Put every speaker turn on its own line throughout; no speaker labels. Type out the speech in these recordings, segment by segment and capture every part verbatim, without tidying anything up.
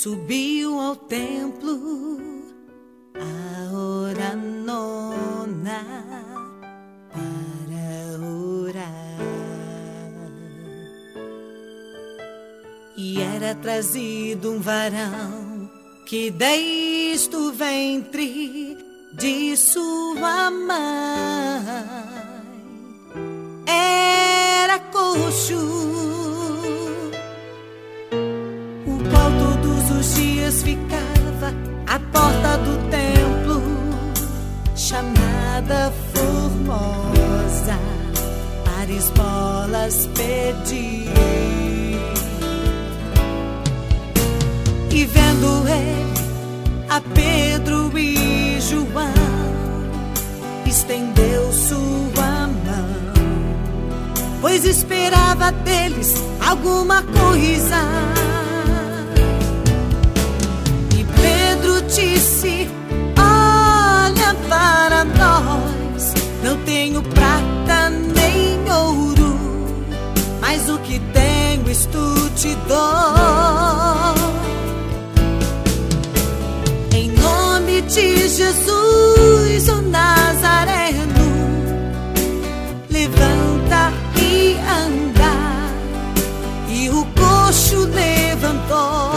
subiu ao templo a hora nona para orar. E era trazido um varão que desde o ventre de sua mãe era coxo, o qual todos os dias ficava à porta do templo, chamada Formosa, para esmolas pedir. E vendo ele a Pedro e João, estendeu sua mão, pois esperava deles alguma coisa. E Pedro disse: olha para nós, não tenho prata nem ouro, mas o que tenho isto te dou. De Jesus, o Nazareno, levanta e anda. E o coxo levantou.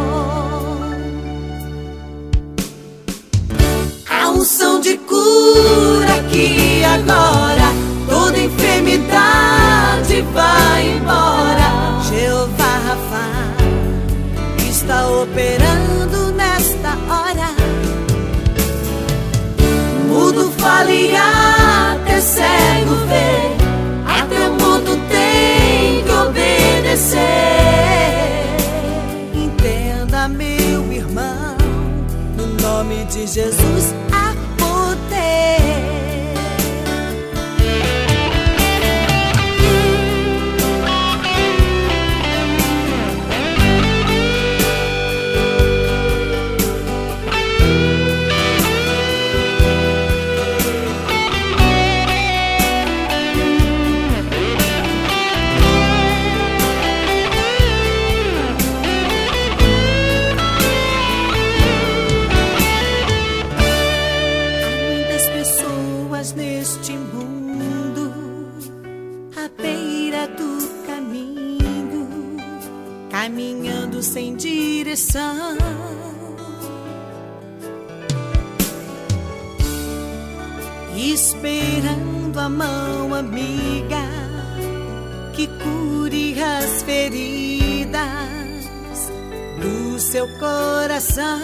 A unção de cura aqui agora, toda enfermidade vai embora. Jeová Rafa está operando nesta hora. Mudo fala e até cego vê, até o mundo tem que obedecer. Entenda, meu irmão, no nome de Jesus há poder. Neste mundo, à beira do caminho, caminhando sem direção, esperando a mão amiga que cure as feridas do seu coração.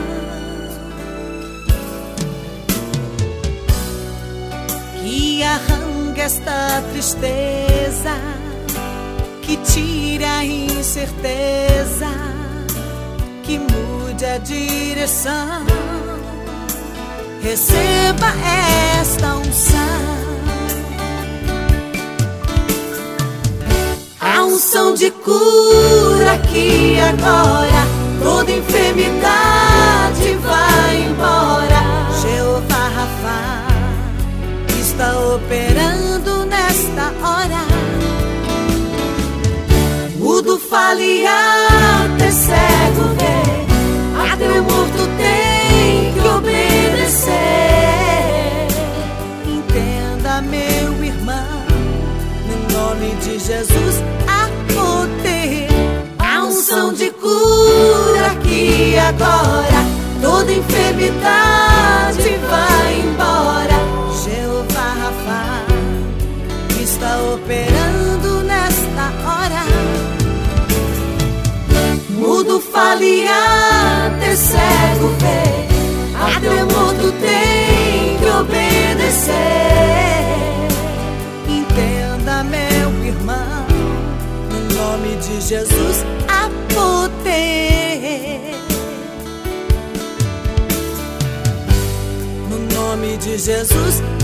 Que arranque esta tristeza, que tire a incerteza, que mude a direção. Receba esta unção, a unção de cura aqui agora, toda enfermidade vai embora. Jeová Rafa está operando nesta hora. Mudo fala e até cego vê, até o morto tem que obedecer. Entenda, meu irmão, no nome de Jesus há poder. A unção de cura aqui agora, toda enfermidade vai embora. Jeová Rafa está operando nesta hora. Mudo fala e até cego vê, até o mundo tem que obedecer. Entenda, meu irmão, no nome de Jesus há poder. No nome de Jesus